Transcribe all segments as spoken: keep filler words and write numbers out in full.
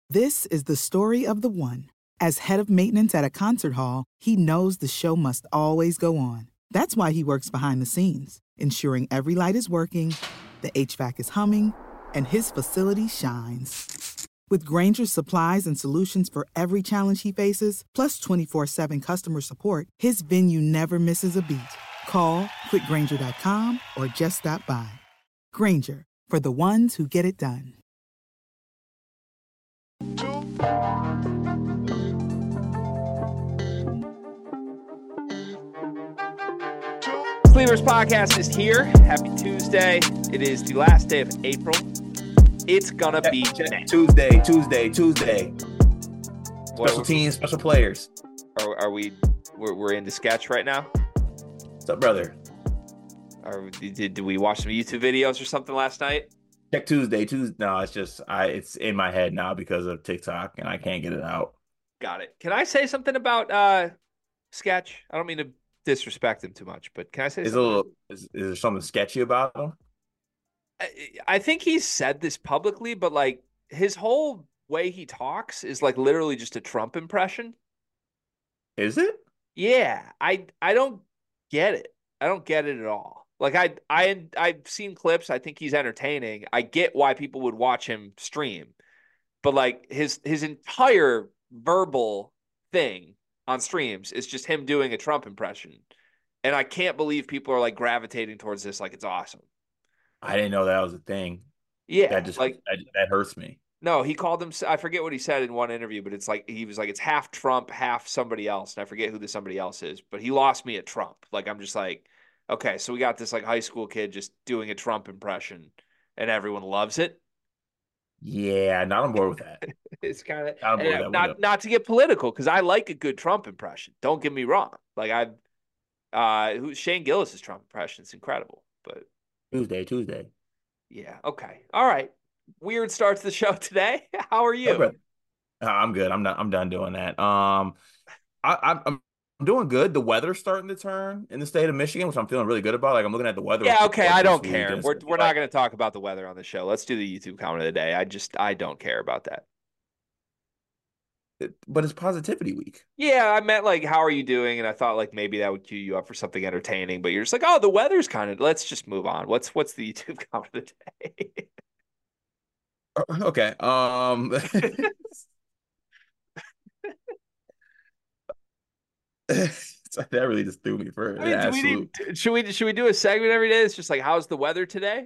This is the story of the one. As head of maintenance at a concert hall, he knows the show must always go on. That's why he works behind the scenes, ensuring every light is working, the H V A C is humming, and his facility shines. With Grainger's supplies and solutions for every challenge he faces, plus twenty-four seven customer support, his venue never misses a beat. Call quick grainger dot com or just stop by. Grainger, for the ones who get it done. Sleepers Podcast is here. Happy Tuesday. It is the last day of April. It's gonna be Tuesday, Tuesday, Tuesday. What Special teams, special players. Are, are we? We're, we're into sketch right now. What's up, brother? Are we, did did we watch some YouTube videos or something last night? Check Tuesday, Tuesday. No, it's just I. It's in my head now because of TikTok, and I can't get it out. Got it. Can I say something about uh, sketch? I don't mean to disrespect him too much, but can I say is something? A little, is, is there something sketchy about him? I, I think he's said this publicly, but like his whole way he talks is like literally just a Trump impression. Is it? Yeah, I I don't get it. I don't get it at all. Like I I I've seen clips. I think he's entertaining. I get why people would watch him stream, but like his his entire verbal thing on streams is just him doing a Trump impression. And I can't believe people are like gravitating towards this like it's awesome. I didn't know that was a thing. Yeah. That just like that, that hurts me. No, he called him, I forget what he said in one interview, but it's like, he was like, it's half Trump, half somebody else. And I forget who the somebody else is, but he lost me at Trump. Like, I'm just like, okay, so we got this like high school kid just doing a Trump impression and everyone loves it. Yeah, not on board with that. It's kind of not, not, not not to get political, because I like a good Trump impression. Don't get me wrong. Like I, uh, who Shane Gillis's Trump impression is incredible. But Tuesday, Tuesday. Yeah. Okay. All right. Weird start to the show today. How are you? Okay. I'm good. I'm not. I'm done doing that. Um, I, I'm. I'm doing good. The weather's starting to turn in the state of Michigan, which I'm feeling really good about. Like I'm looking at the weather. Yeah, okay. I don't care. We're we're not going to talk about the weather on the show. Let's do the YouTube comment of the day. I just I don't care about that. It, but it's positivity week. Yeah, I meant like, how are you doing? And I thought like maybe that would cue you up for something entertaining. But you're just like, oh, the weather's kind of. Let's just move on. What's what's the YouTube comment of the day? Okay. Um. That really just threw me for I mean, do we need, should we should we do a segment every day? It's just like, how's the weather today?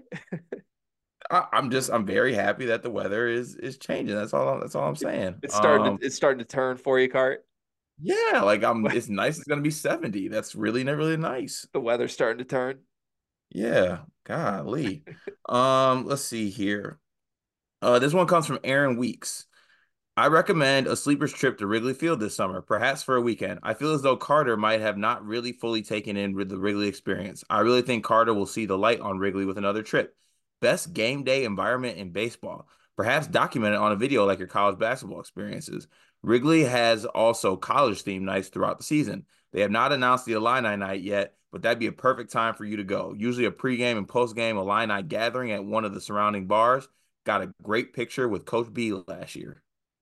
I, I'm just I'm very happy that the weather is is changing. That's all. That's all I'm saying. It's starting. Um, to, it's starting to turn for you, Cart. Yeah, like I'm. It's nice. It's gonna be seventy. That's really really nice. The weather's starting to turn. Yeah. Golly. um. Let's see here. Uh, this one comes from Aaron Weeks. I recommend a sleeper's trip to Wrigley Field this summer, perhaps for a weekend. I feel as though Carter might have not really fully taken in the Wrigley experience. I really think Carter will see the light on Wrigley with another trip. Best game day environment in baseball. Perhaps document it on a video like your college basketball experiences. Wrigley has also college-themed nights throughout the season. They have not announced the Illini night yet, but that'd be a perfect time for you to go. Usually a pregame and postgame Illini gathering at one of the surrounding bars. Got a great picture with Coach B last year.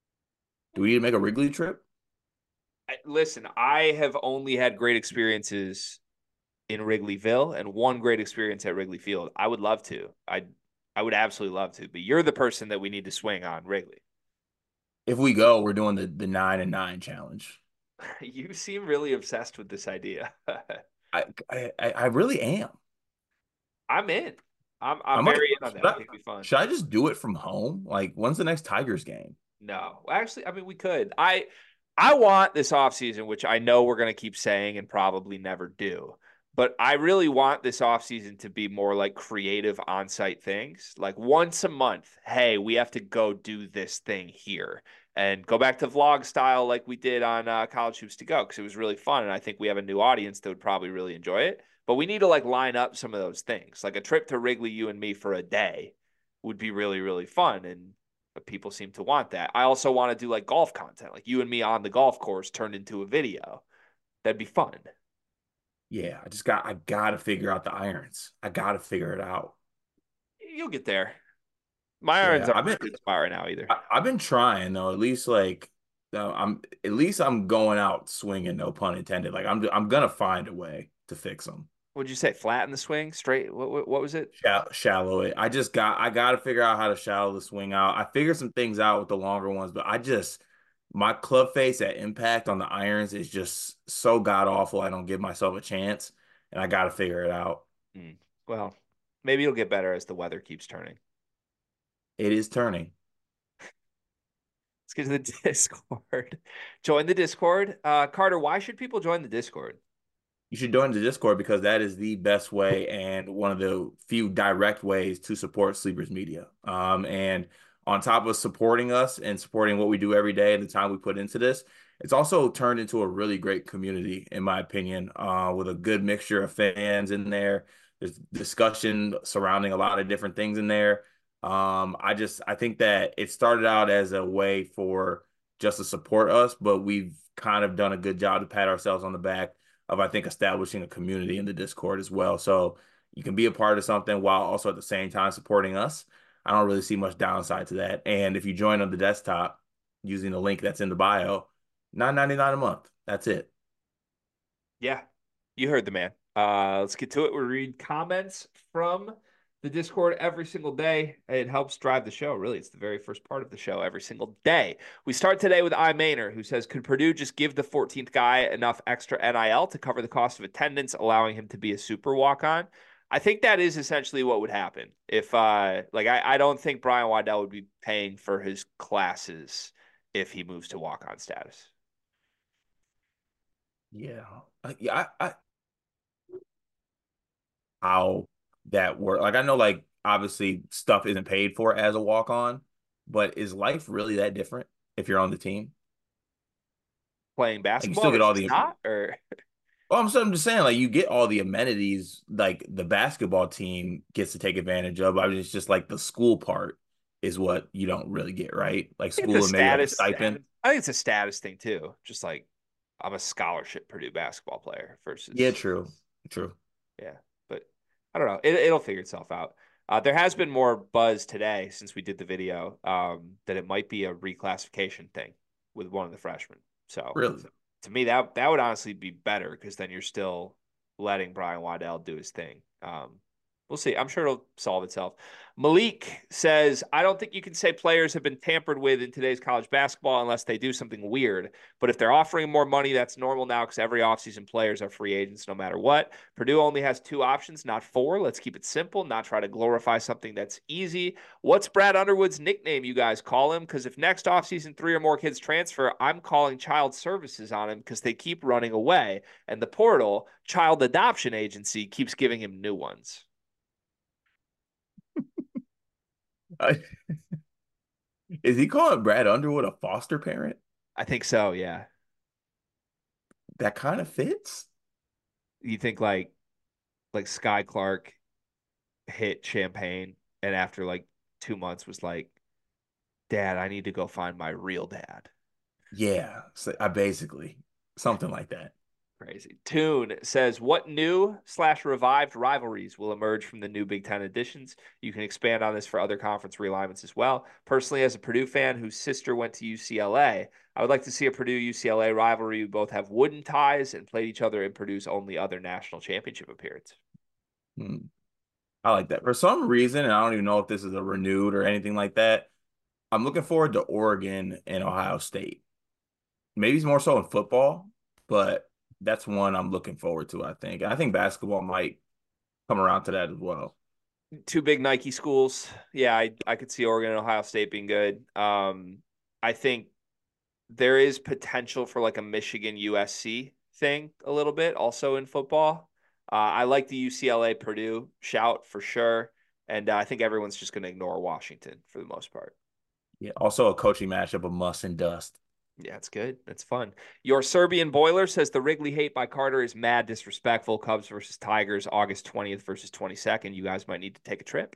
Do we need to make a Wrigley trip? Listen, I have only had great experiences in Wrigleyville and one great experience at Wrigley Field. I would love to. I I would absolutely love to. But you're the person that we need to swing on Wrigley. If we go, we're doing the, the nine and nine challenge. You seem really obsessed with this idea. I, I I really am. I'm in. I'm I'm, I'm very like, in on that. I, think it'd be fun. Should I just do it from home? Like, when's the next Tigers game? No, actually, I mean, we could. I I want this offseason, which I know we're going to keep saying and probably never do, but I really want this offseason to be more like creative on-site things. Like once a month, hey, we have to go do this thing here and go back to vlog style like we did on uh, College Hoops to Go, because it was really fun, and I think we have a new audience that would probably really enjoy it. But we need to like line up some of those things. Like a trip to Wrigley, you and me for a day would be really, really fun, and but people seem to want that. I also want to do like golf content, like you and me on the golf course turned into a video. That'd be fun. Yeah, I just got, I got to figure out the irons. I got to figure it out. You'll get there. My irons Yeah, aren't I've in been a good spot right now either. I, I've been trying though. At least like uh, I'm at least I'm going out swinging. No pun intended. Like I'm I'm gonna find a way to fix them. What'd you say? Flat in the swing, straight. What what, what was it? Shallow, shallow it. I just got I got to figure out how to shallow the swing out. I figured some things out with the longer ones, but I just my club face at impact on the irons is just so god awful. I don't give myself a chance, and I got to figure it out. Hmm. Well, maybe it'll get better as the weather keeps turning. It is turning. Let's get to the Discord. Join the Discord. Uh, Carter, why should people join the Discord? You should join the Discord because that is the best way and one of the few direct ways to support Sleepers Media. Um, and on top of supporting us and supporting what we do every day and the time we put into this, it's also turned into a really great community, in my opinion, uh, with a good mixture of fans in there. There's discussion surrounding a lot of different things in there. Um, I just I think that it started out as a way for just to support us, but we've kind of done a good job to pat ourselves on the back of I think establishing a community in the Discord as well. So you can be a part of something while also at the same time supporting us. I don't really see much downside to that. And if you join on the desktop using the link that's in the bio, nine ninety-nine a month. That's it. Yeah, you heard the man. Uh, let's get to it. We read comments from the Discord every single day. It helps drive the show. Really, it's the very first part of the show every single day. We start today with I Maynor, who says, could Purdue just give the fourteenth guy enough extra N I L to cover the cost of attendance, allowing him to be a super walk-on? I think that is essentially what would happen. If, uh, like, I, I don't think Brian Waddell would be paying for his classes if he moves to walk-on status. Yeah. Uh, yeah, I, I how that work. Like I know like obviously stuff isn't paid for as a walk-on, but is life really that different if you're on the team? Playing Like you basketball still get all versus the not, or well, I'm, so I'm just saying, like you get all the amenities, like the basketball team gets to take advantage of. I mean, it's just like the school part is what you don't really get, right? Like it's a school and maybe like a status. stipend. I think it's a status thing too. Just like I'm a scholarship Purdue basketball player Yeah, versus, true, true. yeah. But I don't know. It, it'll figure itself out. Uh, there has been more buzz today since we did the video um, that it might be a reclassification thing with one of the freshmen. So Really? to me, that that would honestly be better because then you're still letting Brian Waddell do his thing. Um, we'll see. I'm sure it'll solve itself. Malik says, I don't think you can say players have been tampered with in today's college basketball unless they do something weird. But if they're offering more money, that's normal now because every offseason players are free agents no matter what. Purdue only has two options, not four. Let's keep it simple, not try to glorify something that's easy. What's Brad Underwood's nickname you guys call him? Because if next offseason three or more kids transfer, I'm calling child services on him because they keep running away. And the portal, child adoption agency, keeps giving him new ones. Uh, is he calling Brad Underwood a foster parent? I think so, yeah. That kind of fits. You think like like Sky Clark hit Champagne and after like two months was like, Dad, I need to go find my real dad. Yeah, so I basically something like that. Crazy. Tune says, what new slash revived rivalries will emerge from the new Big Ten additions? You can expand on this for other conference realignments as well. Personally, as a Purdue fan whose sister went to U C L A, I would like to see a Purdue U C L A rivalry who both have wooden ties and played each other in Purdue's only other national championship appearance. Hmm. I like that. For some reason, and I don't even know if this is a renewed or anything like that. I'm looking forward to Oregon and Ohio State. Maybe it's more so in football, but that's one I'm looking forward to, I think. And I think basketball might come around to that as well. Two big Nike schools. Yeah, I, I could see Oregon and Ohio State being good. Um, I think there is potential for like a Michigan U S C thing a little bit also in football. Uh, I like the U C L A Purdue shout for sure. And uh, I think everyone's just going to ignore Washington for the most part. Yeah. Also a coaching matchup of must and dust. Yeah, it's good. It's fun. Your Serbian Boiler says the Wrigley hate by Carter is mad disrespectful. Cubs versus Tigers, August twentieth versus twenty-second. You guys might need to take a trip.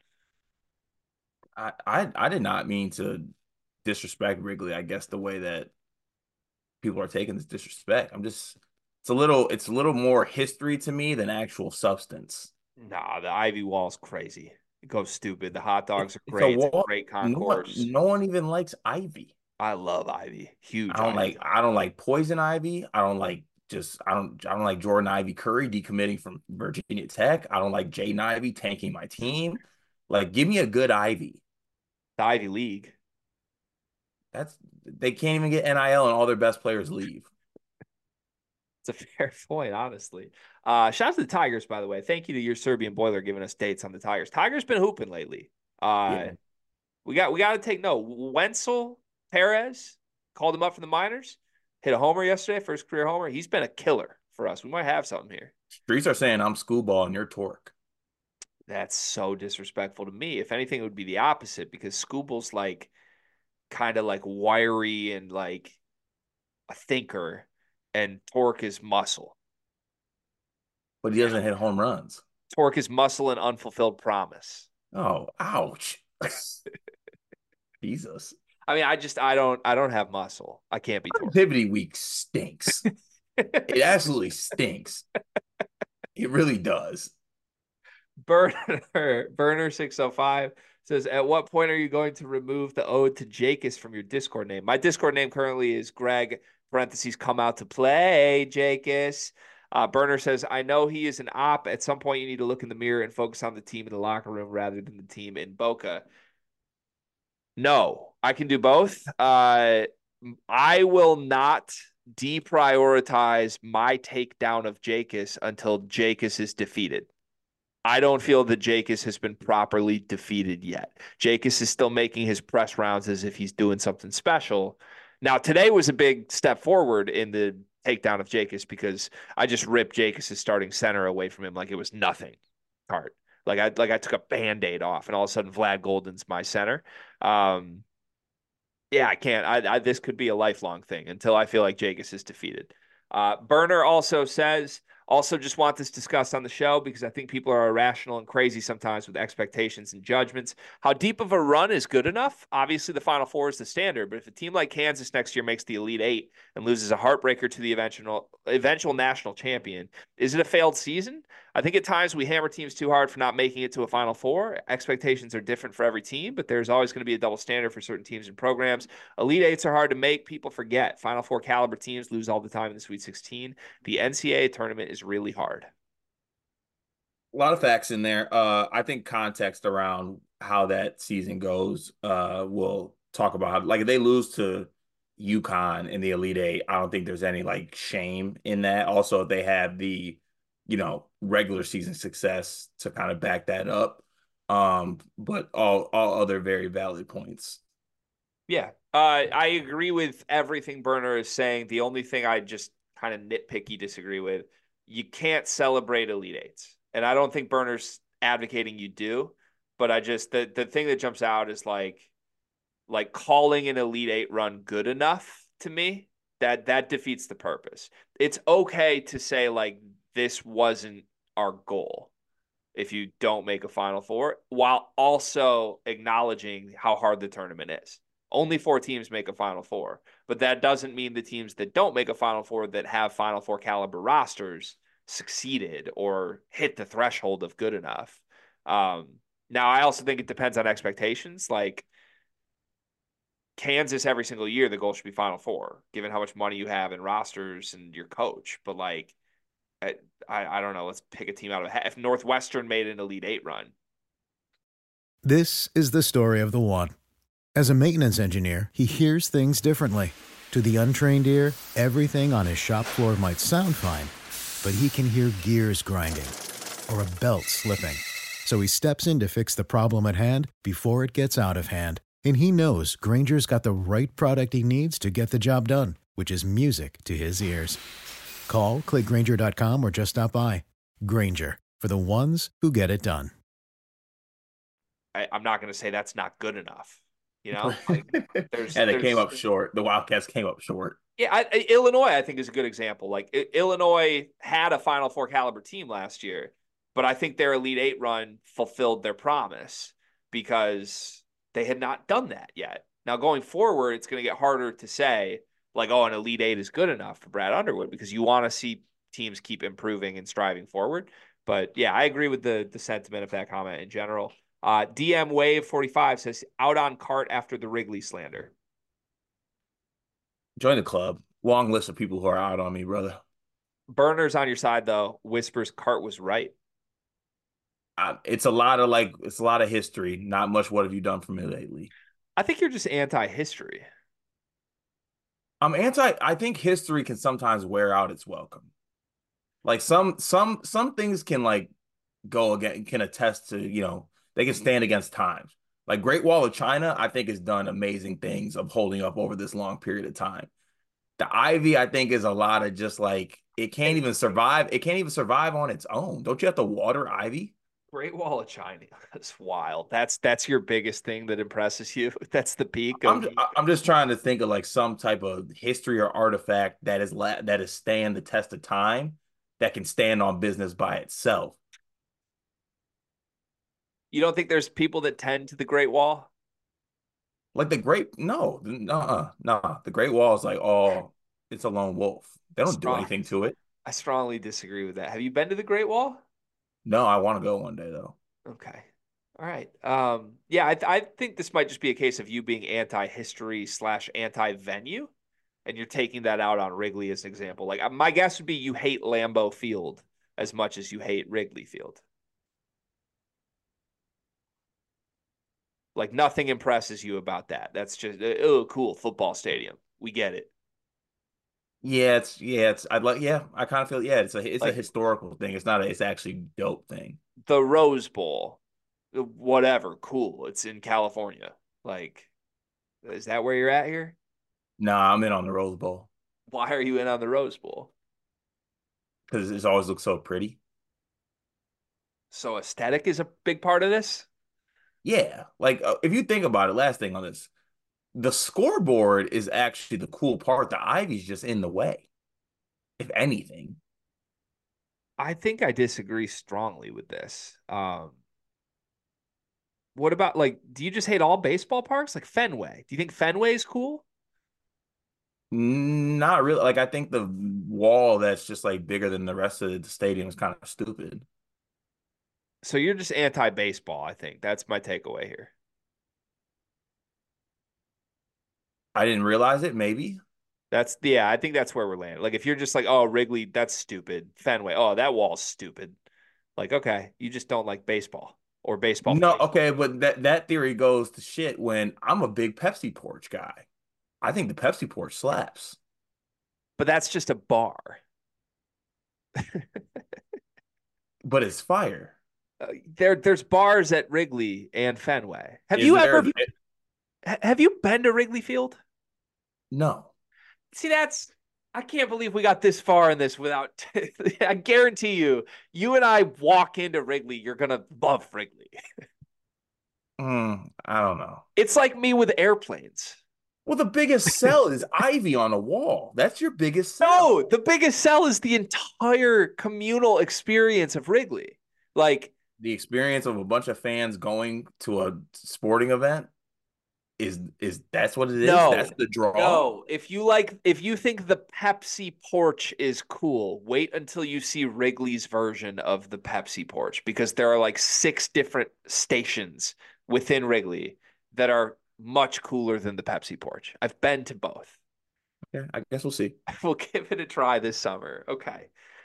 I, I I did not mean to disrespect Wrigley, I guess the way that people are taking this disrespect. I'm just it's a little it's a little more history to me than actual substance. Nah, the Ivy Wall's crazy. Go stupid. The hot It, dogs are it's a great. It's a wall. great No one, concourse. no one even likes Ivy. I love Ivy. I Huge don't Ivy like fan. I don't like Poison Ivy. I don't like just I don't I don't like Jordan Ivy Curry decommitting from Virginia Tech. I don't like Jaden Ivy tanking my team. Like, give me a good Ivy. The Ivy League. That's they can't even get N I L and all their best players leave. It's a fair point, honestly. Uh, shout out to the Tigers, by the way. Thank you to your Serbian boiler giving us dates on the Tigers. Tigers been hooping lately. Uh, Yeah. we got we got to take note. Wenzel Perez called him up from the minors. Hit a homer yesterday, first career homer. He's been a killer for us. We might have something here. Streets are saying I'm schoolball and you're torque. That's so disrespectful to me. If anything, it would be the opposite because Scooble's like kind of like wiry and like a thinker, and Torque is muscle. But he doesn't hit home runs. Torque is muscle and unfulfilled promise. Oh, ouch. Jesus. I mean, I just I don't I don't have muscle. I can't be Torque. Activity week stinks. It absolutely stinks. It really does. Burner Burner six oh five says, at what point are you going to remove the ode to Jakis from your Discord name? My Discord name currently is Greg, parentheses, come out to play, Jakis. Uh, Burner says, I know he is an op. At some point, you need to look in the mirror and focus on the team in the locker room rather than the team in Boca. No, I can do both. Uh, I will not deprioritize my takedown of Jakis until Jakis is defeated. I don't feel that Jakis has been properly defeated yet. Jakis is still making his press rounds as if he's doing something special. Now, today was a big step forward in the takedown of Jakis because I just ripped Jakis' starting center away from him like it was nothing. Card. Like I like I took a Band-Aid off, and all of a sudden Vlad Golden's my center. Um, yeah, I can't. I, I this could be a lifelong thing until I feel like Jakis is defeated. Uh, Burner also says, also just want this discussed on the show because I think people are irrational and crazy sometimes with expectations and judgments. How deep of a run is good enough? Obviously, the Final Four is the standard, but if a team like Kansas next year makes the Elite Eight and loses a heartbreaker to the eventual eventual national champion, is it a failed season? I think at times we hammer teams too hard for not making it to a Final Four. Expectations are different for every team, but there's always going to be a double standard for certain teams and programs. Elite Eights are hard to make. People forget. Final Four caliber teams lose all the time in the Sweet sixteen. The N C double A tournament is really hard. A lot of facts in there. Uh, I think context around how that season goes, uh, we'll talk about how, like, if they lose to UConn in the Elite Eight, I don't think there's any like shame in that. Also, if they have the, you know, regular season success to kind of back that up. Um, but all all other very valid points. Yeah, uh, I agree with everything Burner is saying. The only thing I just kind of nitpicky disagree with, you can't celebrate Elite Eights. And I don't think Burner's advocating you do, but I just, the, the thing that jumps out is like, like calling an Elite Eight run good enough to me, that that defeats the purpose. It's okay to say like, this wasn't our goal if you don't make a Final Four, while also acknowledging how hard the tournament is. Only four teams make a Final Four, but that doesn't mean the teams that don't make a Final Four that have Final Four caliber rosters succeeded or hit the threshold of good enough. Um, now, I also think it depends on expectations. Like Kansas, every single year, the goal should be Final Four, given how much money you have in rosters and your coach. But like, I, I, I don't know. Let's pick a team out of a hat. If Northwestern made an Elite Eight run. This is the story of the one. As a maintenance engineer, he hears things differently. To the untrained ear, everything on his shop floor might sound fine, but he can hear gears grinding or a belt slipping. So he steps in to fix the problem at hand before it gets out of hand. And he knows Grainger's got the right product he needs to get the job done, which is music to his ears. Call, click Grainger dot com, or just stop by. Grainger, for the ones who get it done. I, I'm not going to say that's not good enough. You know, like there's and it there's, came up short. The Wildcats came up short. Yeah, I, I, Illinois, I think, is a good example. Like I, Illinois had a Final Four caliber team last year, but I think their Elite Eight run fulfilled their promise because they had not done that yet. Now, going forward, it's going to get harder to say, like, oh, an Elite Eight is good enough for Brad Underwood because you want to see teams keep improving and striving forward. But, yeah, I agree with the the sentiment of that comment in general. Uh, D M Wave forty-five says out on cart after the Wrigley slander. Join the club. Long list of people who are out on me, brother. Burners on your side though. Whispers Cart was right. Uh, it's a lot of like it's a lot of history. Not much. What have you done for me lately? I think you're just anti-history. I'm anti. I think history can sometimes wear out its welcome. Like some some some things can like go again can attest to, you know, they can stand against times. Like Great Wall of China, I think has done amazing things of holding up over this long period of time. The Ivy, I think, is a lot of just like it can't even survive. It can't even survive on its own. Don't you have to water Ivy? Great Wall of China. That's wild. That's that's your biggest thing that impresses you. That's the peak I'm of. I'm just trying to think of like some type of history or artifact that is la that is stand the test of time that can stand on business by itself. You don't think there's people that tend to the Great Wall? Like the Great, no, no, no. The Great Wall is like, oh, it's a lone wolf. They don't do Strong. anything to it. I strongly disagree with that. Have you been to the Great Wall? No, I want to go one day though. Okay. All right. Um, yeah, I, th I think this might just be a case of you being anti-history slash anti-venue, and you're taking that out on Wrigley as an example. Like uh, my guess would be you hate Lambeau Field as much as you hate Wrigley Field. Like nothing impresses you about that. That's just uh, oh, cool football stadium. We get it. Yeah, it's yeah, it's I'd like yeah, I kind of feel yeah, it's a it's a Like historical thing. It's not a it's actually dope thing. the Rose Bowl, uh, whatever, cool. It's in California. Like, is that where you're at here? Nah, I'm in on the Rose Bowl Why are you in on the Rose Bowl? because it's always looks so pretty. So aesthetic is a big part of this. Yeah, like uh, if you think about it, last thing on this, the scoreboard is actually the cool part. The Ivy's just in the way, if anything. I think I disagree strongly with this. Um, what about like, do you just hate all baseball parks? Like Fenway? Do you think Fenway is cool? Not really. Like I think the wall that's just like bigger than the rest of the stadium is kind of stupid. So you're just anti-baseball, I think. That's my takeaway here. I didn't realize it. Maybe. That's yeah, I think that's where we're landing. Like if you're just like, oh, Wrigley, that's stupid. Fenway, oh, that wall's stupid. Like, okay, you just don't like baseball or baseball. No, Play. okay, but that that theory goes to shit when I'm a big Pepsi porch guy. I think the Pepsi porch slaps. But that's just a bar. But it's fire. Uh, there, there's bars at Wrigley and Fenway. Have Is you there, ever have you been to Wrigley Field? No. See, that's I can't believe we got this far in this without. I guarantee you, you and I walk into Wrigley, you're gonna love Wrigley. Mm, I don't know. It's like me with airplanes. Well, the biggest sell is Ivy on a wall. That's your biggest sell. No, the biggest sell is the entire communal experience of Wrigley. Like The experience of a bunch of fans going to a sporting event is is that's what it is. no, That's the draw. no. If you like, if you think the Pepsi porch is cool, wait until you see Wrigley's version of the Pepsi porch because there are like six different stations within Wrigley that are much cooler than the Pepsi porch. I've been to both. Yeah, I guess we'll see. We'll give it a try this summer. Okay.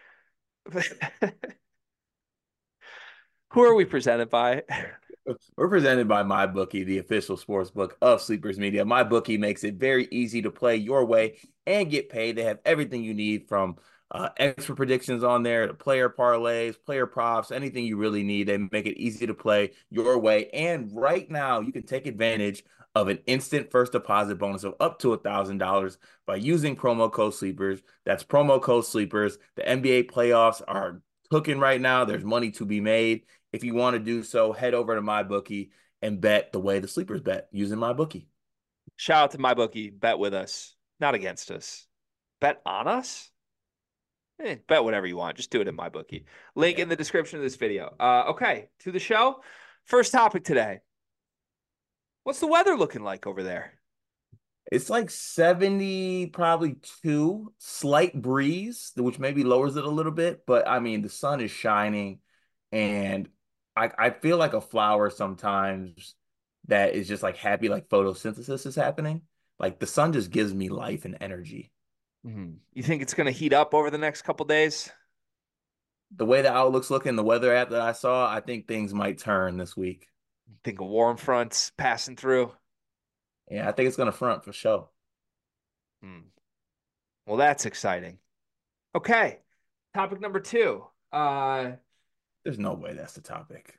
Who are we presented by? We're presented by MyBookie, the official sports book of Sleepers Media. MyBookie makes it very easy to play your way and get paid. They have everything you need from uh, expert predictions on there to player parlays, player props, anything you really need. They make it easy to play your way. And right now, you can take advantage of an instant first deposit bonus of up to one thousand dollars by using promo code SLEEPERS. That's promo code SLEEPERS. The N B A playoffs are cooking right now. There's money to be made. If you want to do so, head over to MyBookie and bet the way the sleepers bet using MyBookie. Shout out to MyBookie. Bet with us, not against us. Bet on us? Eh, bet whatever you want. Just do it in MyBookie. Link Yeah. in the description of this video. Uh, okay, to the show. First topic today. What's the weather looking like over there? It's like seventy, probably two, slight breeze, which maybe lowers it a little bit. But I mean, the sun is shining and I, I feel like a flower sometimes that is just like happy, like photosynthesis is happening. Like the sun just gives me life and energy. Mm-hmm. You think it's going to heat up over the next couple days? The way the outlook's looking, the weather app that I saw, I think things might turn this week. Think of warm fronts passing through. Yeah, I think it's gonna front for sure. Hmm. Well, that's exciting. Okay. Topic number two. Uh, There's no way that's the topic.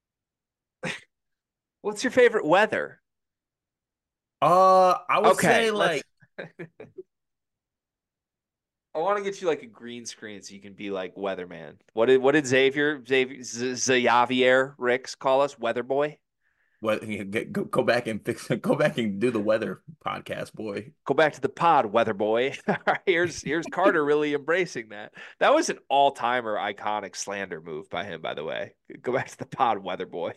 what's your favorite weather? Uh, I would Okay, say let's. like I want to get you like a green screen so you can be like weatherman. What did what did Xavier Xavier Xavier Ricks call us? Weather boy. what go, go back and fix go back and do the weather podcast, boy. Go back to the pod, weather boy. here's here's Carter really embracing that. That was an all timer iconic slander move by him, by the way. Go back to the pod, weather boy.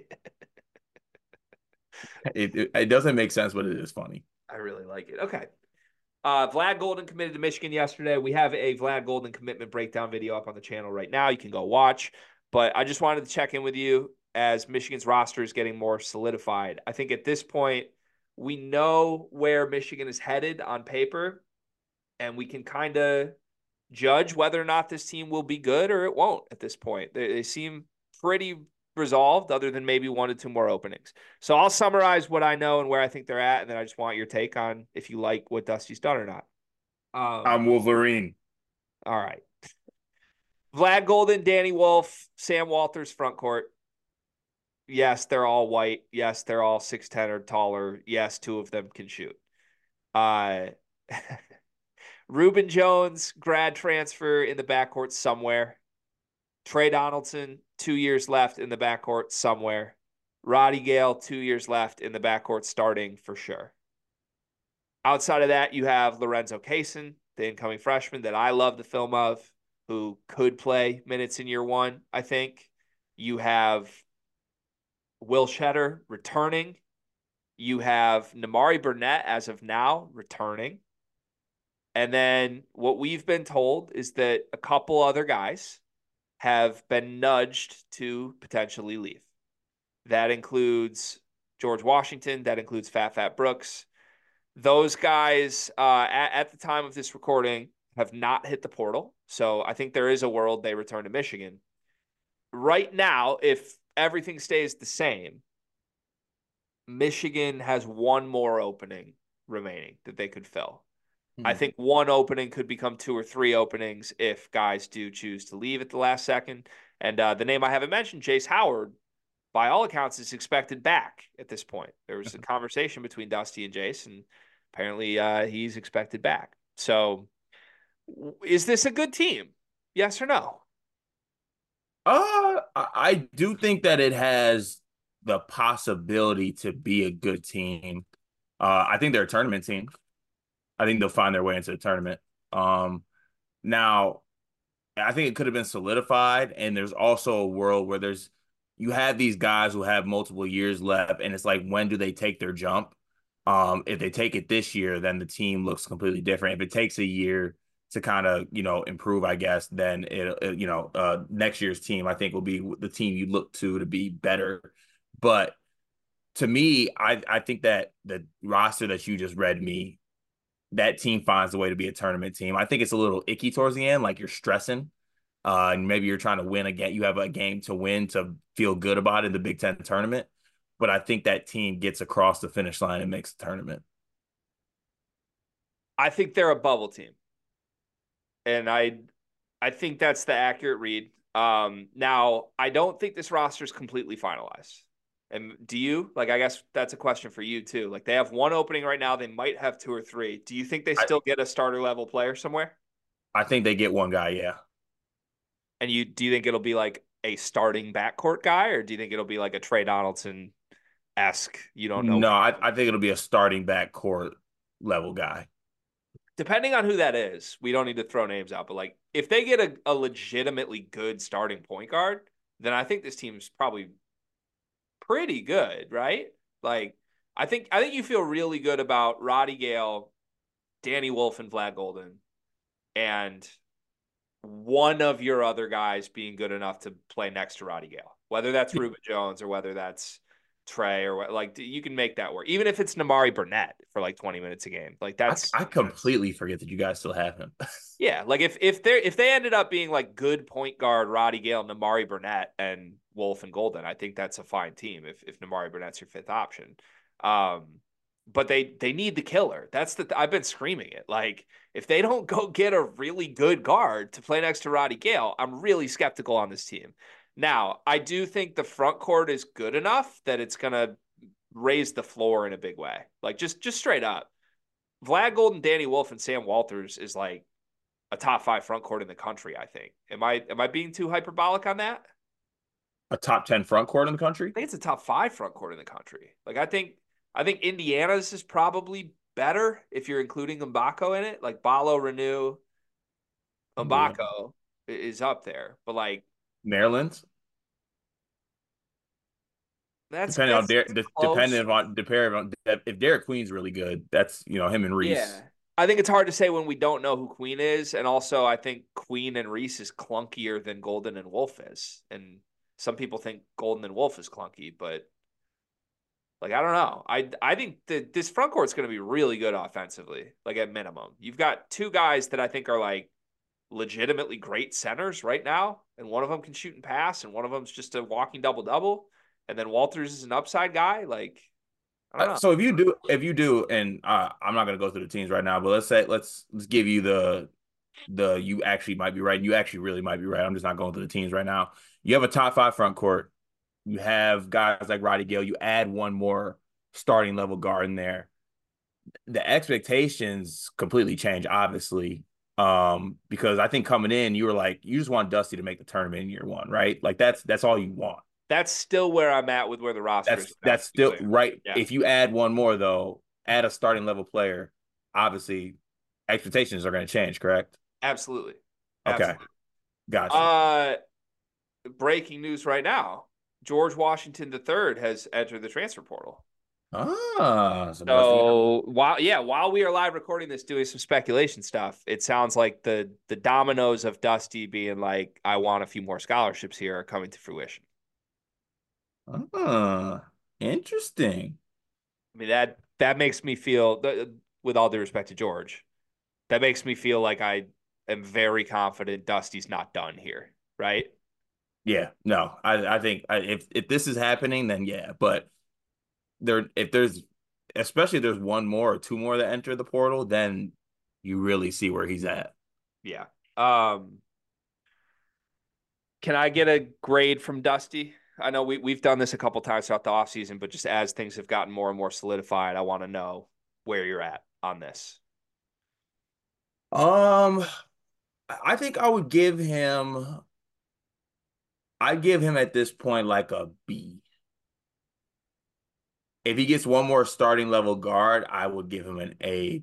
It, it it doesn't make sense, but it is funny. I really like it. Okay. Uh, Vlad Golden committed to Michigan yesterday. We have a Vlad Golden commitment breakdown video up on the channel right now. You can go watch. But I just wanted to check in with you as Michigan's roster is getting more solidified. I think at this point, we know where Michigan is headed on paper, and we can kind of judge whether or not this team will be good or it won't at this point. They, they seem pretty resolved other than maybe one or two more openings. So I'll summarize what I know and where I think they're at, and then I just want your take on if you like what Dusty's done or not. Um, I'm Wolverine. All right. Vlad Golden, Danny Wolf, Sam Walters front court. Yes, they're all white. Yes, they're all six ten or taller. Yes, two of them can shoot. Uh, Reuben Jones, grad transfer in the backcourt somewhere. Trey Donaldson, two years left in the backcourt somewhere. Roddy Gale, two years left in the backcourt starting for sure. Outside of that, you have Lorenzo Cason, the incoming freshman that I love the film of, who could play minutes in year one, I think. You have Will Shetter returning. You have Namari Burnett, as of now, returning. And then what we've been told is that a couple other guys have been nudged to potentially leave. That includes George Washington. That includes Fat Fat Brooks. Those guys, uh, at, at the time of this recording, have not hit the portal. So I think there is a world they return to Michigan. Right now, if everything stays the same, Michigan has one more opening remaining that they could fill. I think one opening could become two or three openings if guys do choose to leave at the last second. And uh, the name I haven't mentioned, Jace Howard, by all accounts, is expected back at this point. There was a conversation between Dusty and Jace, and apparently uh, he's expected back. So is this a good team? Yes or no? Uh, I I do think that it has the possibility to be a good team. Uh, I think they're a tournament team. I think they'll find their way into the tournament. Um, now, I think it could have been solidified, and there's also a world where there's you have these guys who have multiple years left, and it's like, when do they take their jump? Um, if they take it this year, then the team looks completely different. If it takes a year to kind of, you know, improve, I guess, then it, it you know, uh, next year's team, I think, will be the team you look to to be better. But to me, I I think that the roster that you just read me, that team finds a way to be a tournament team. I think it's a little icky towards the end, like you're stressing. Uh, and maybe you're trying to win a game. You have a game to win to feel good about it in the Big Ten tournament. But I think that team gets across the finish line and makes the tournament. I think they're a bubble team. And I I think that's the accurate read. Um, now, I don't think this roster is completely finalized. And do you? Like, I guess that's a question for you, too. Like, they have one opening right now. They might have two or three. Do you think they still I, get a starter level player somewhere? I think they get one guy, yeah. And you do you think it'll be like a starting backcourt guy, or do you think it'll be like a Trey Donaldson-esque? You don't know. No, I, I think it'll be a starting backcourt level guy. Depending on who that is, we don't need to throw names out. But, like, if they get a, a legitimately good starting point guard, then I think this team's probably pretty good, right? Like, I think I think you feel really good about Roddy Gale, Danny Wolf, and Vlad Golden, and one of your other guys being good enough to play next to Roddy Gale. whether that's Reuben Jones or whether that's Trey or what. Like you can make that work, even if it's Namari Burnett for like twenty minutes a game. Like I, that's I completely forget that you guys still have him. yeah. Like if if they if they ended up being like good point guard Roddy Gale, Namari Burnett, and Wolf and Golden, I think that's a fine team. If if Namari Burnett's your fifth option, um, but they they need the killer. That's the I've been screaming it. Like if they don't go get a really good guard to play next to Roddy Gale, I'm really skeptical on this team. Now, I do think the front court is good enough that it's going to raise the floor in a big way. Like just just straight up. Vlad Golden, Danny Wolf, and Sam Walters is like a top five front court in the country, I think. Am I am I being too hyperbolic on that? A top ten front court in the country? I think it's a top five front court in the country. Like I think I think Indiana's is probably better if you're including Mbako in it. Like Balo, Renew, Mbako yeah. is up there. But like Maryland? That's depending that's, on that's De- depending on depending on if Derek Queen's really good, that's you know him and Reese. Yeah. I think it's hard to say when we don't know who Queen is, and also I think Queen and Reese is clunkier than Golden and Wolf is, and some people think Golden and Wolf is clunky, but like I don't know. I I think that this front court's going to be really good offensively, like at minimum. You've got two guys that I think are like legitimately great centers right now, and one of them can shoot and pass, and one of them's just a walking double double, and then Walters is an upside guy. Like, I don't know. Uh, so if you do, if you do, and uh, I'm not going to go through the teams right now, but let's say let's let's give you the the you actually might be right, and you actually really might be right. I'm just not going through the teams right now. You have a top five front court. You have guys like Roddy Gale. You add one more starting level guard in there. The expectations completely change, obviously. Um, because I think coming in, you were like, you just want Dusty to make the tournament in year one, right? Like that's that's all you want. That's still where I'm at with where the roster that's, is. That's still clear. Right. Yeah. If you add one more, though, add a starting level player, obviously expectations are going to change, correct? Absolutely. Okay. Absolutely. Gotcha. Uh, breaking news right now. George Washington the third has entered the transfer portal. Ah, so, so while yeah, while we are live recording this, doing some speculation stuff, it sounds like the the dominoes of Dusty being like, I want a few more scholarships here are coming to fruition. Ah, interesting. I mean that that makes me feel, with all due respect to George, that makes me feel like I am very confident Dusty's not done here, right? Yeah, no, I I think I, if if this is happening, then yeah, but there if there's especially if there's one more or two more that enter the portal, then you really see where he's at. Yeah. Um. Can I get a grade from Dusty? I know we, we've done this a couple times throughout the offseason, but just as things have gotten more and more solidified, I want to know where you're at on this. Um, I think I would give him, I'd give him at this point like a B. If he gets one more starting level guard, I would give him an A.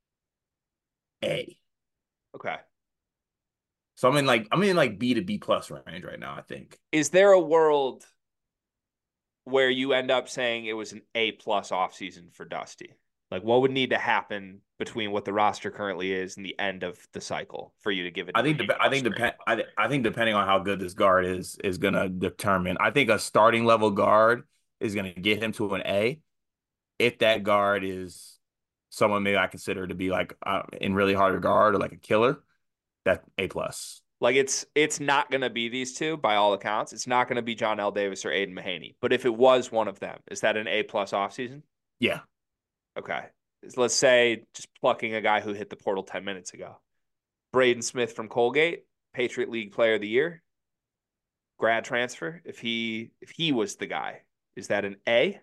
A. Okay. So I'm in like I'm in like B to B plus range right now, I think. Is there a world where you end up saying it was an A plus offseason for Dusty? Like what would need to happen between what the roster currently is and the end of the cycle for you to give it? I think de- I think depend I, I think depending on how good this guard is is gonna determine. I think a starting level guard is gonna get him to an A. If that guard is someone maybe I consider to be like uh, in really hard regard or like a killer, that A plus. Like it's it's not going to be these two by all accounts. It's not going to be John L. Davis or Aiden Mahaney. But if it was one of them, is that an A plus offseason? Yeah. Okay. Let's say just plucking a guy who hit the portal ten minutes ago. Braden Smith from Colgate, Patriot League Player of the Year, grad transfer. If he if he was the guy, is that an A?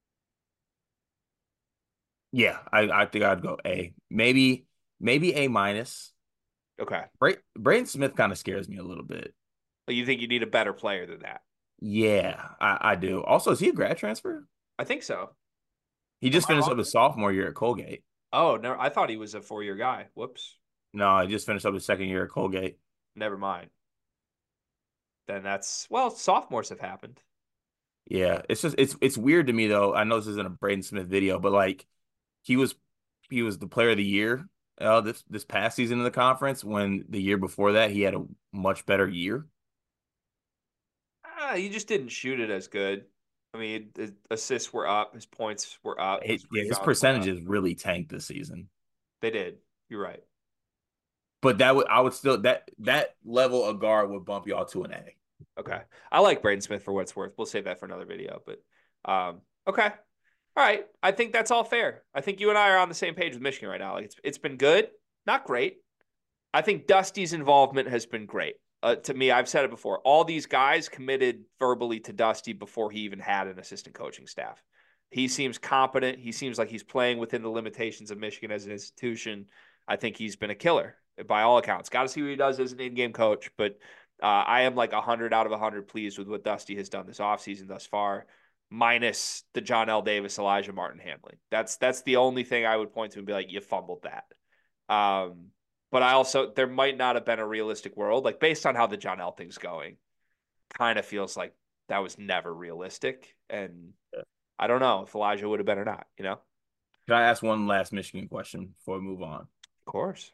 Yeah, I, I think I'd go A. Maybe maybe A minus. Okay. Bra- Braden Smith kind of scares me a little bit. But you think you need a better player than that? Yeah, I, I do. Also, is he a grad transfer? I think so. He just Am finished up his sophomore year at Colgate. Oh, no, I thought he was a four-year guy. Whoops. No, he just finished up his second year at Colgate. Never mind. Then that's, well, sophomores have happened. Yeah, it's just it's it's weird to me though. I know this isn't a Braden Smith video, but like he was he was the player of the year uh, this this past season in the conference when the year before that he had a much better year. Uh, Uh, he just didn't shoot it as good. I mean, the assists were up, his points were up, It, his yeah, his rebounds were up. percentages really tanked this season. They did. You're right. But that would I would still that that level of guard would bump y'all to an A. Okay. I like Braden Smith for what it's worth. We'll save that for another video. But um, okay. All right. I think that's all fair. I think you and I are on the same page with Michigan right now. Like it's it's been good, not great. I think Dusty's involvement has been great. Uh, to me, I've said it before. All these guys committed verbally to Dusty before he even had an assistant coaching staff. He seems competent. He seems like he's playing within the limitations of Michigan as an institution. I think he's been a killer by all accounts. Got to see what he does as an in-game coach, but uh, I am like one hundred out of one hundred pleased with what Dusty has done this offseason thus far, minus the John L. Davis, Elijah Martin handling. That's that's the only thing I would point to and be like, you fumbled that. Um, But I also, there might not have been a realistic world. Like, based on how the John L. thing's going, kind of feels like that was never realistic. And Yeah. I don't know if Elijah would have been or not, you know? Can I ask one last Michigan question before we move on? Of course.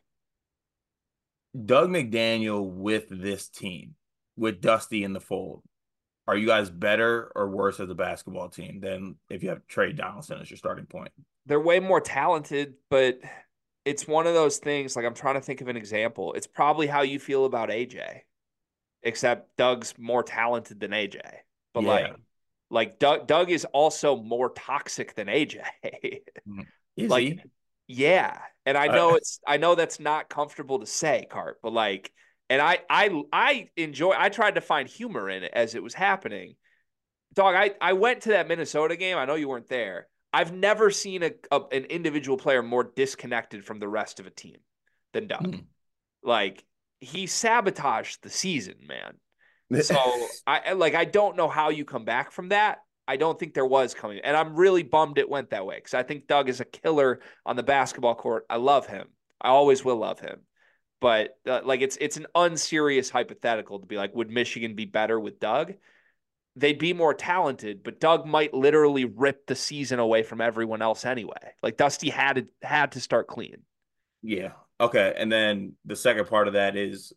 Doug McDaniel with this team, with Dusty in the fold, are you guys better or worse as a basketball team than if you have Trey Donaldson as your starting point? They're way more talented, but it's one of those things, like I'm trying to think of an example. It's probably how you feel about A J, except Doug's more talented than A J. But Yeah. like, like Doug, Doug is also more toxic than A J. Is like, he? Yeah. And I know it's, I know that's not comfortable to say, Cart, but like, and I, I, I enjoy, I tried to find humor in it as it was happening. Dog, I, I went to that Minnesota game. I know you weren't there. I've never seen a, a an individual player more disconnected from the rest of a team than Doug. Mm. Like, he sabotaged the season, man. So I like I don't know how you come back from that. I don't think there was coming, and I'm really bummed it went that way because I think Doug is a killer on the basketball court. I love him. I always will love him. But uh, like it's it's an unserious hypothetical to be like, would Michigan be better with Doug? They'd be more talented, but Doug might literally rip the season away from everyone else anyway. Like Dusty had to, had to start clean. Yeah. Okay. And then the second part of that is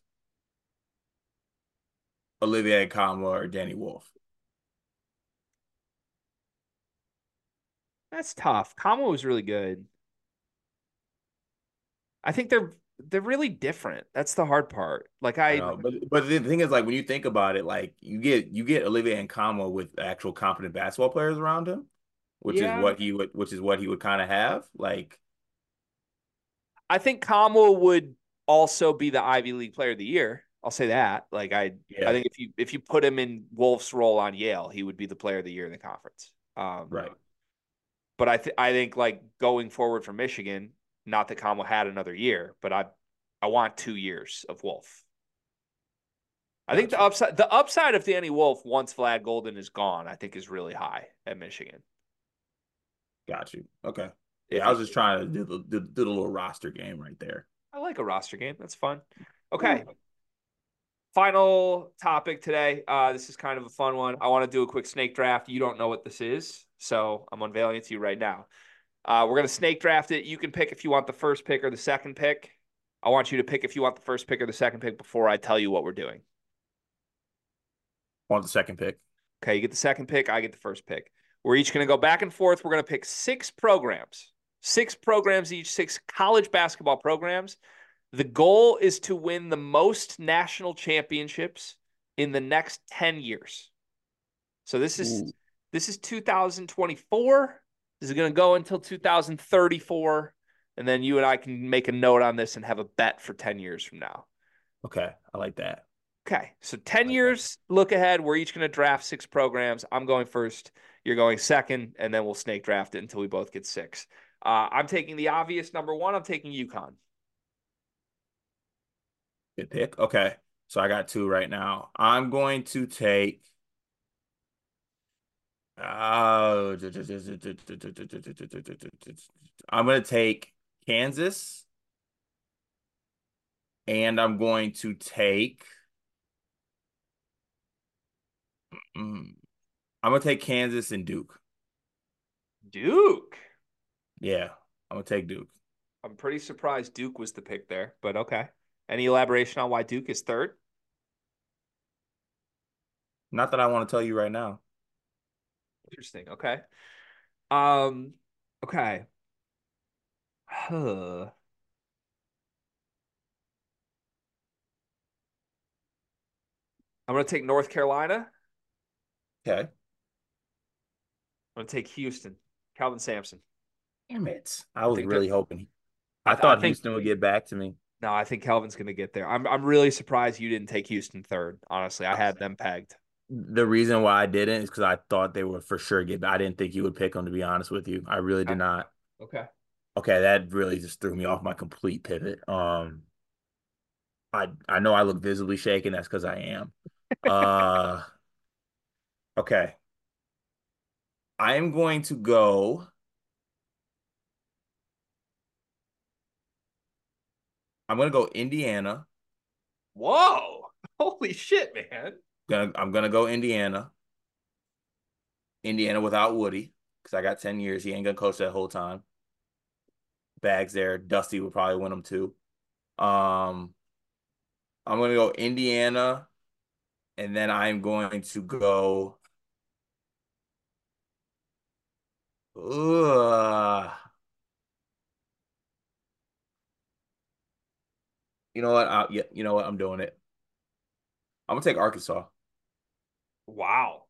Olivier Nkamhoua or Danny Wolf. That's tough. Nkamhoua was really good. I think they're they're really different. That's the hard part. Like I, I know, but but the thing is, like when you think about it, like you get you get Olivier Nkamhoua with actual competent basketball players around him, which yeah. is what he would which is what he would kind of have. Like, I think Nkamhoua would also be the Ivy League Player of the Year. I'll say that. Like I, yeah. I think if you if you put him in Wolf's role on Yale, he would be the Player of the Year in the conference. Um, right. But I th- I think like going forward for Michigan. Not that Nkamhoua had another year, but I I want two years of Wolf. I gotcha. think the upside the upside of Danny Wolf once Vlad Golden is gone, I think is really high at Michigan. Got you. Okay. Yeah, if I was just trying to do the, do, do the little roster game right there. I like a roster game. That's fun. Okay. Yeah. Final topic today. Uh, this is kind of a fun one. I want to do a quick snake draft. You don't know what this is, so I'm unveiling it to you right now. Uh, we're going to snake draft it. You can pick if you want the first pick or the second pick. I want you to pick if you want the first pick or the second pick before I tell you what we're doing. I want the second pick. Okay, you get the second pick. I get the first pick. We're each going to go back and forth. We're going to pick six programs. Six programs each, six college basketball programs. The goal is to win the most national championships in the next ten years. So this is Ooh. this is two thousand twenty-four. This is going to go until two thousand thirty-four, and then you and I can make a note on this and have a bet for ten years from now. Okay, I like that. Okay, so ten like years, that. Look ahead. We're each going to draft six programs. I'm going first. You're going second, and then we'll snake draft it until we both get six. Uh, I'm taking the obvious number one. I'm taking UConn. Good pick. Okay, so I got two right now. I'm going to take... Uh, I'm going to take Kansas, and I'm going to take I'm going to take Kansas and Duke. Duke? Yeah, I'm going to take Duke. I'm pretty surprised Duke was the pick there, but okay. Any elaboration on why Duke is third? Not that I want to tell you right now. Interesting. Okay. Um, okay. Huh. I'm gonna take North Carolina. Okay. I'm gonna take Houston. Calvin Sampson. Damn it. I I was think that really hoping. I, I th- I thought think Houston would get back to me. no, I think Calvin's gonna get there. I'm I'm really surprised you didn't take Houston third. Honestly, I had them pegged. The reason why I didn't is because I thought they would for sure get back. I didn't think you would pick them, to be honest with you. I really did Okay. not. Okay. Okay, that really just threw me off my complete pivot. Um, I I know I look visibly shaken. That's because I am. Uh, okay. I am going to go. I'm gonna go Indiana. Whoa! Holy shit, man! Gonna I'm gonna go Indiana. Indiana without Woody because I got ten years. He ain't gonna coach that whole time. Bags there. Dusty will probably win them too. Um, I'm gonna go Indiana, and then I'm going to go. Ugh. You know what? I, yeah, you know what? I'm doing it. I'm gonna take Arkansas. Wow!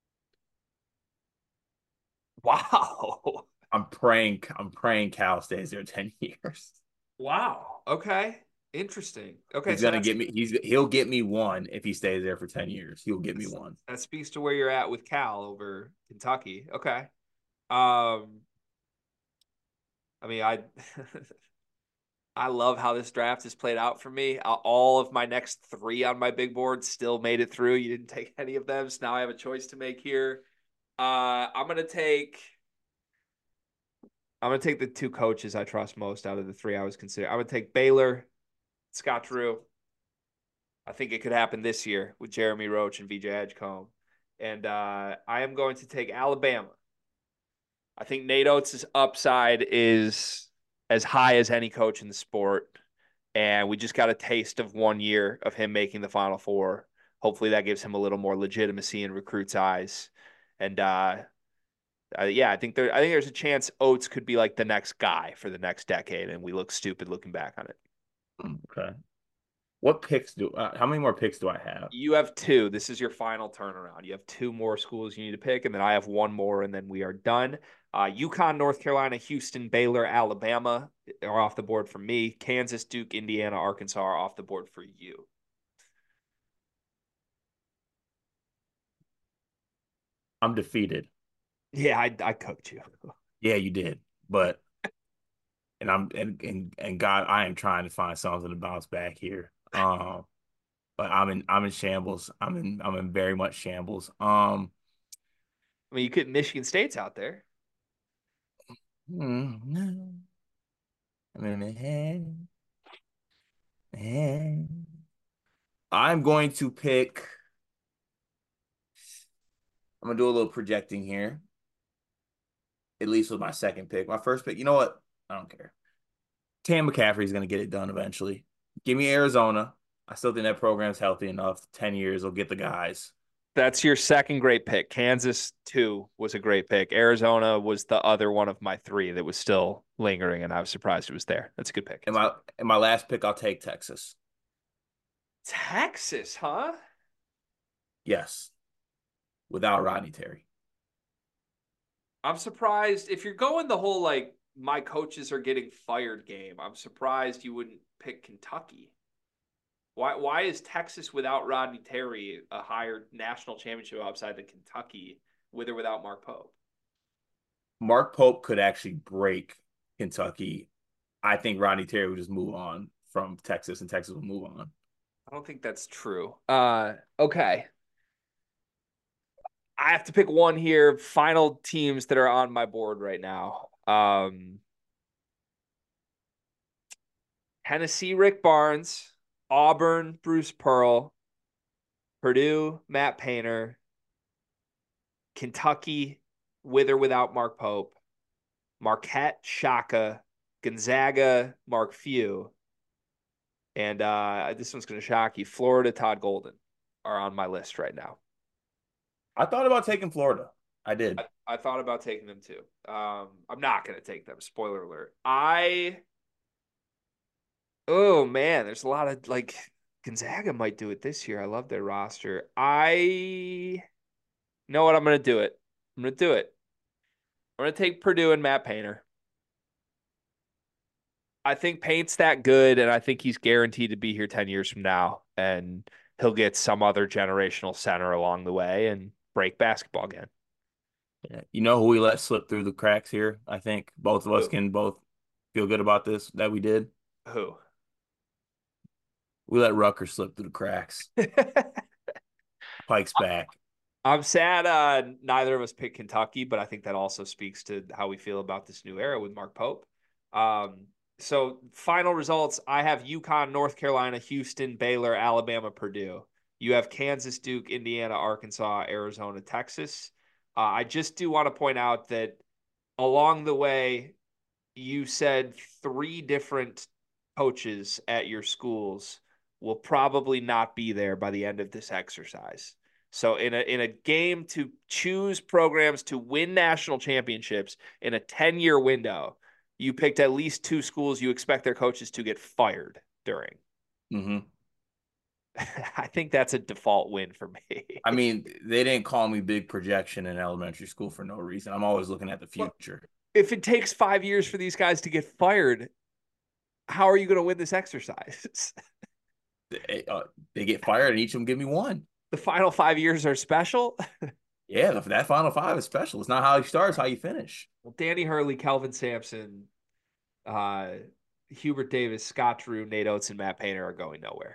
Wow! I'm praying. I'm praying Cal stays there ten years. Wow! Okay, interesting. Okay, He's so gonna that's get me. He's he'll get me one if he stays there for ten years. He'll get me one. that speaks to where you're at with Cal over Kentucky. Okay. Um, I mean, I I love how this draft has played out for me. All of my next three on my big board still made it through. You didn't take any of them, so now I have a choice to make here. Uh, I'm gonna take. I'm gonna take the two coaches I trust most out of the three I was considering. I'm gonna take Baylor, Scott Drew. I think it could happen this year with Jeremy Roach and V J Edgecombe. And uh, I am going to take Alabama. I think Nate Oates' upside is as high as any coach in the sport. And we just got a taste of one year of him making the Final Four. Hopefully that gives him a little more legitimacy in recruits' eyes. And uh, uh, yeah, I think there I think there's a chance Oates could be like the next guy for the next decade, and we look stupid looking back on it. Okay. What picks do? Uh, how many more picks do I have? You have two. This is your final turnaround. You have two more schools you need to pick, and then I have one more, and then we are done. Uh, UConn, North Carolina, Houston, Baylor, Alabama are off the board for me. Kansas, Duke, Indiana, Arkansas are off the board for you. I'm defeated. Yeah, I, I cooked you. Yeah, you did. But and I'm and, and and God, I am trying to find something to bounce back here. Um, but I'm in I'm in shambles. I'm in I'm in very much shambles. Um, I mean, you could Michigan State's out there. I'm in the head. head. I'm going to pick. I'm gonna do a little projecting here. At least with my second pick. My first pick, you know what? I don't care. Tam McCaffrey's gonna get it done eventually. Give me Arizona. I still think that program's healthy enough. Ten years will get the guys. That's your second great pick. Kansas, two, was a great pick. Arizona was the other one of my three that was still lingering, and I was surprised it was there. That's a good pick. And my and my last pick, I'll take Texas. Texas, huh? Yes, without Rodney Terry. I'm surprised if you're going the whole like my coaches are getting fired game. I'm surprised you wouldn't pick Kentucky. Why why is Texas without Rodney Terry a higher national championship upside than Kentucky with or without Mark Pope? Mark Pope could actually break Kentucky. I think Rodney Terry would just move on from Texas, and Texas will move on. I don't think that's true. Uh, okay. I have to pick one here. Final teams that are on my board right now. Um, Tennessee, Rick Barnes, Auburn, Bruce Pearl, Purdue, Matt Painter, Kentucky, with or without Mark Pope, Marquette, Shaka, Gonzaga, Mark Few, and uh, this one's going to shock you. Florida, Todd Golden are on my list right now. I thought about taking Florida. I did. I, I thought about taking them too. Um, I'm not going to take them. Spoiler alert. I, oh man, there's a lot of like Gonzaga might do it this year. I love their roster. I you know what? I'm going to do it. I'm going to do it. I'm going to take Purdue and Matt Painter. I think Paint's that good, and I think he's guaranteed to be here ten years from now, and he'll get some other generational center along the way and break basketball again. Yeah. You know who we let slip through the cracks here? I think both of us Who? can both feel good about this that we did. Who? We let Rutgers slip through the cracks. Pike's back. I'm sad uh, neither of us picked Kentucky, but I think that also speaks to how we feel about this new era with Mark Pope. Um, so final results, I have UConn, North Carolina, Houston, Baylor, Alabama, Purdue. You have Kansas, Duke, Indiana, Arkansas, Arizona, Texas. Uh, I just do want to point out that along the way, you said three different coaches at your schools will probably not be there by the end of this exercise. So in a in a game to choose programs to win national championships in a ten-year window, you picked at least two schools you expect their coaches to get fired during. Mm-hmm. I think that's a default win for me. I mean, they didn't call me big projection in elementary school for no reason. I'm always looking at the future. Well, if it takes five years for these guys to get fired, how are you going to win this exercise? They, uh, they get fired and each of them give me one. The final five years are special. Yeah, that final five is special. It's not how you start, it's how you finish. Well, Danny Hurley, Kelvin Sampson, uh, Hubert Davis, Scott Drew, Nate Oates, and Matt Painter are going nowhere.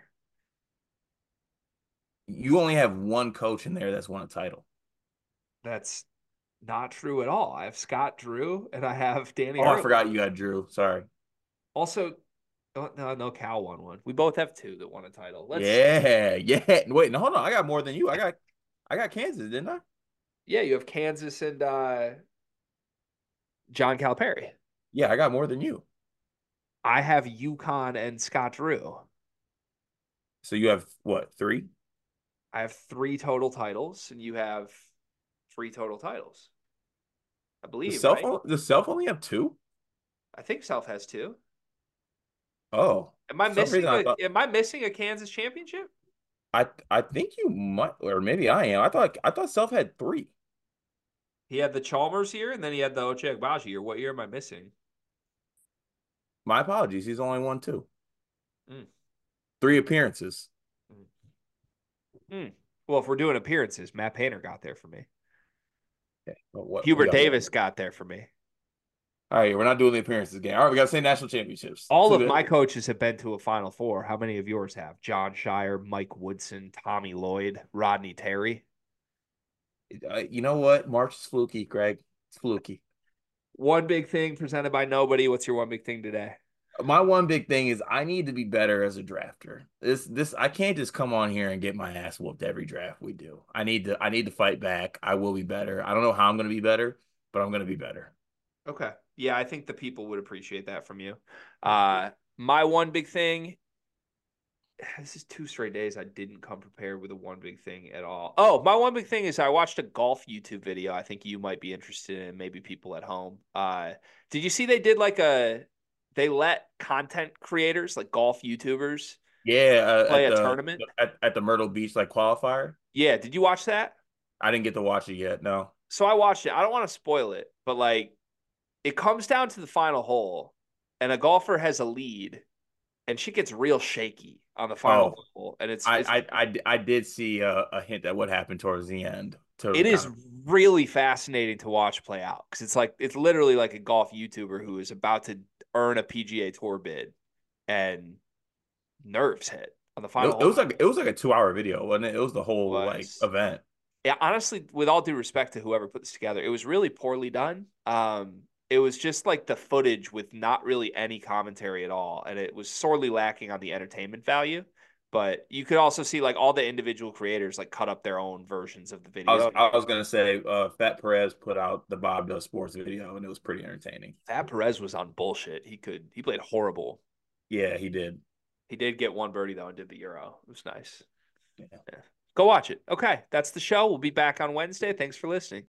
You only have one coach in there that's won a title. That's not true at all. I have Scott Drew and I have Danny Oh, Hurley. I forgot you had Drew. Sorry. Also, oh, no, no, Cal won one. We both have two that won a title. Let's, yeah, yeah. Wait, no, hold on. I got more than you. I got, I got Kansas, didn't I? Yeah, you have Kansas and uh, John Calipari. Yeah, I got more than you. I have UConn and Scott Drew. So you have what, three? I have three total titles, and you have three total titles. I believe. The self, right? the self only have two? I think South has two. Oh. Am I For some missing? reason, I A, thought- am I missing a Kansas championship? I I think you might, or maybe I am. I thought I thought Self had three. He had the Chalmers year, and then he had the Ochai Agbaji year. What year am I missing? My apologies. He's only won two. Mm. Three appearances. Mm. Well, if we're doing appearances, Matt Painter got there for me. Okay. Well, what, Hubert we got- Davis got there for me. All right, we're not doing the appearances game. All right, we got to say national championships. All So of good. my coaches have been to a Final Four. How many of yours have? John Shire, Mike Woodson, Tommy Lloyd, Rodney Terry. Uh, you know what? March is fluky, Greg. It's fluky. One big thing presented by nobody. What's your one big thing today? My one big thing is I need to be better as a drafter. This this I can't just come on here and get my ass whooped every draft we do. I need to I need to fight back. I will be better. I don't know how I'm going to be better, but I'm going to be better. Okay. Yeah, I think the people would appreciate that from you. Uh, my one big thing. This is two straight days I didn't come prepared with a one big thing at all. Oh, my one big thing is I watched a golf YouTube video. I think you might be interested in, maybe people at home. Uh, did you see they did like a they let content creators like golf YouTubers Yeah, uh, play at a the, tournament? at, at the Myrtle Beach like qualifier. Yeah, did you watch that? I didn't get to watch it yet. No. So I watched it. I don't want to spoil it, but like it comes down to the final hole and a golfer has a lead and she gets real shaky on the final Oh. hole. And it's, I, it's I I I did see a, a hint at what happened towards the end. To it is kind of- really fascinating to watch play out because it's like it's literally like a golf YouTuber who is about to earn a P G A Tour bid and nerves hit on the final it, hole. it was like it was like a two hour video, wasn't it? It was the whole Was. like event. Yeah, honestly, with all due respect to whoever put this together, it was really poorly done. Um, it was just like the footage with not really any commentary at all, and it was sorely lacking on the entertainment value. But you could also see like all the individual creators like cut up their own versions of the video. I was I was gonna say uh, Fat Perez put out the Bob Does Sports video, and it was pretty entertaining. Fat Perez was on bullshit. He could he played horrible. Yeah, he did. He did get one birdie though and did the Euro. It was nice. Yeah. Yeah. Go watch it. Okay, that's the show. We'll be back on Wednesday. Thanks for listening.